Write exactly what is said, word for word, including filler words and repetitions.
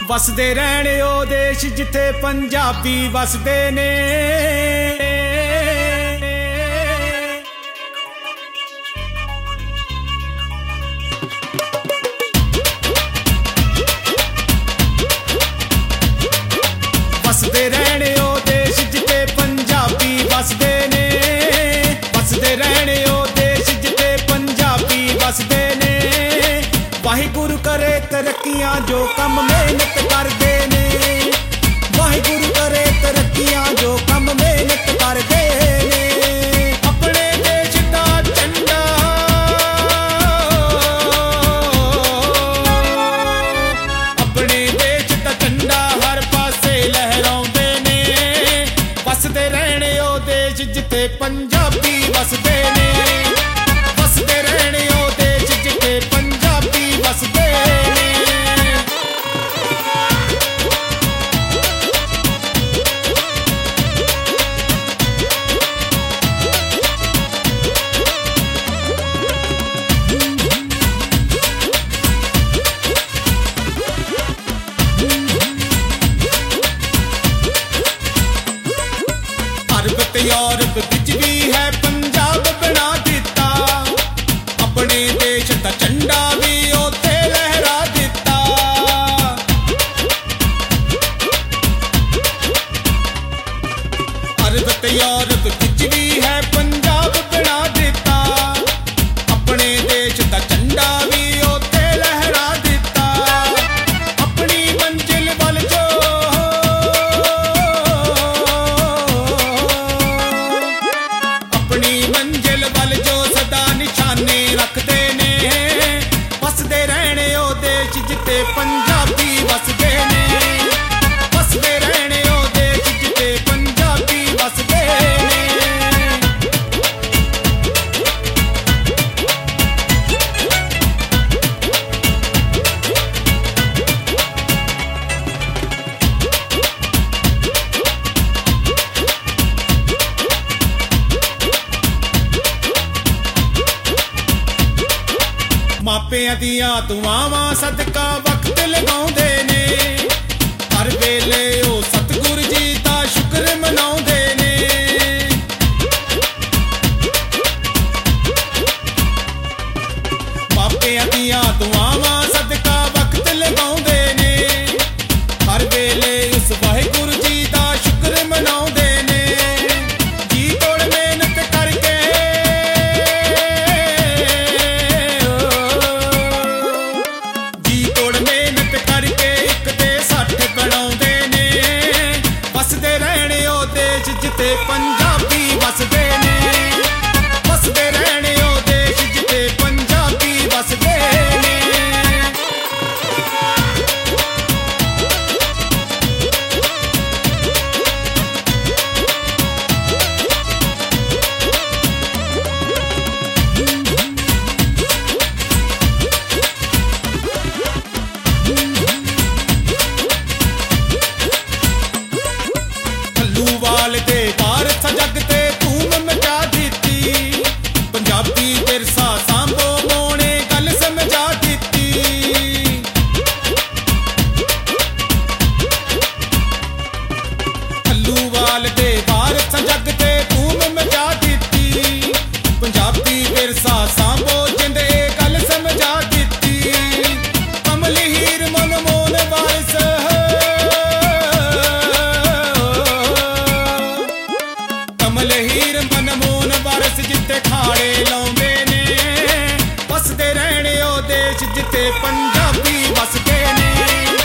ਵਸਦੇ ਰਹਿਣ ਉਹ ਦੇਸ਼ ਜਿੱਥੇ ਪੰਜਾਬੀ ਵਸਦੇ ਨੇ। ਵਸਦੇ ਰਹਿਣ ਉਹ ਦੇਸ਼ ਜਿੱਥੇ ਪੰਜਾਬੀ ਵਸਦੇ ਨੇ। ਵਸਦੇ ਰਹਿਣ ਉਹ ਦੇਸ਼ ਜਿੱਥੇ ਪੰਜਾਬੀ ਵਸਦੇ ਨੇ। ਵਾਹਿਗੁਰੂ ਕਰੇ ਤਰੱਕੀਆਂ ਜੋ ਕੰਮ ਮਿਹਨਤ ਕਰਦੇ ਨੇ। ਵਾਹਿਗੁਰੂ ਕਰੇ ਤਰੱਕੀਆਂ ਜੋ ਕੰਮ ਮਿਹਨਤ ਕਰਦੇ ਨੇ। ਆਪਣੇ ਦੇਸ਼ ਦਾ ਝੰਡਾ ਆਪਣੇ ਦੇਸ਼ ਦਾ ਝੰਡਾ ਹਰ ਪਾਸੇ ਲਹਿਰਾਉਂਦੇ ਨੇ। ਵਸਦੇ ਰਹਿਣ ਉਹ ਦੇਸ਼ ਜਿੱਥੇ ਪੰਜਾਬੀ ਵਸਦੇ ਨੇ। ਵਸਦੇ ਰਹਿਣ ਉਹ ਦੇਸ਼ ਜਿੱਥੇ ਪੰਜਾਬੀ ਵਸਦੇ ਨੇ। ਅਰਬ ਤੇ ਯੂਰਪ ਵਿੱਚ ਵੀ ਹੈ ਪੰਜਾਬ ਬਣਾ ਦਿੱਤਾ। ਆਪਣੇ ਦੇਸ਼ ਦਾ ਝੰਡਾ ਵੀ ਉੱਥੇ ਲਹਿਰਾ ਦਿੱਤਾ। ਅਰਬ ਤੇ ਯੂਰਪ ਵਿੱਚ ਵੀ ਹੈ ਪੰਜਾਬ ਬਣਾ ਦਿੱਤਾ। ਆਪਣੇ ਦੇਸ਼ ਦਾ ਝੰਡਾ ਵੀ ਉੱਥੇ ਲਹਿਰਾ ਦਿੱਤਾ। ਆਪਣੀ ਮੰਜ਼ਿਲ ਵੱਲ ਜੋ ਆਪਣੀ ਮੰਜ਼ਿਲ ਵੱਲ ਜੋ ਸਦਾ ਨਿਸ਼ਾਨੇ ਰੱਖਦੇ ਨੇ। ਵਸਦੇ ਰਹਿਣ ਉਹ ਦੇਸ਼ ਜਿੱਥੇ ਪੰਜਾਬੀ ਵਸਦੇ ਨੇ। ਵਸਦੇ ਰਹਿਣ ਉਹ ਦੇਸ਼ ਜਿੱਥੇ ਪੰਜਾਬੀ ਵਸਦੇ ਨੇ। ਮਾਪਿਆਂ ਦੀਆਂ ਦੁਆਵਾਂ ਸਦਕਾ ਵਕਤ ਲਗਾਉਂਦੇ ਨੇ। ਹਰ ਵੇਲੇ ਉਹ ਸਤਿਗੁਰ ਜੀ ਦਾ ਸ਼ੁਕਰ ਮਨਾਉਂਦੇ ਨੇ। ਮਾਪਿਆਂ ਦੀਆਂ ਦੁਆਵਾਂ ਸਦਕਾ ਵਕਤ ਲਗਾਉਂਦੇ ਨੇ। ਹਰ ਵੇਲੇ ਉਸ ਵਾਹਿਗੁਰੂ ਜੀ ਦਾ ਸ਼ੁਕਰ ਮਨਾਉਂਦੇ ਨੇ। ਜੀ ਤੋੜ ਮਿਹਨਤ ਕਰਕੇ ਜੀ ਤੋੜ ਮਿਹਨਤ ਕਰਕੇ ਇੱਕ ਤੇ ਸੱਠ ਬਣਾਉਂਦੇ ਨੇ। ਵਸਦੇ ਰਹਿਣ ਉਹ ਦੇਸ਼ ਜਿੱਥੇ ਪੰਜਾਬੀ ਵਸਦੇ ਨੇ। ਵਸਦੇ ਰਹਿਣ ਉਹ ਦੇਸ਼ ਜਿੱਥੇ ਪੰਜਾਬੀ ਵਸਦੇ ਨੇ। ਵਾਲ ਦੇ ਵਾਰਸ ਜੱਗ ਤੇ ਧੂਮ ਮਚਾ ਦਿੱਤੀ। ਪੰਜਾਬੀ ਵਿਰਸਾ ਸਾਂਭੋ ਮੋਣੇ ਗੱਲ ਸਮਝਾ ਦਿੱਤੀ। ਵਾਲ ਦੇ ਵਾਰਸ ਜੱਗ ਤੇ ਧੂਮ ਮਚਾ ਦਿੱਤੀ। ਪੰਜਾਬੀ ਵਿਰਸਾ ਸਾਂਭੋ ਜਿੰਦ ਇਹ ਗੱਲ ਸਮਝਾ ਦਿੱਤੀ। ਕਮਲ ਹੀਰ ਮਨਮੋਹਨ ਵਾਰਿਸ ਕਮਲ ਹੀਰ ਮਨਮੋਹਨ ਵਾਰਿਸ ਜਿੱਥੇ ਖਾੜੇ ਲਾਉਂਦੇ ਨੇ। ਵਸਦੇ ਰਹਿਣ ਉਹ ਦੇਸ਼ ਜਿੱਥੇ ਪੰਜਾਬੀ ਵਸਦੇ ਨੇ।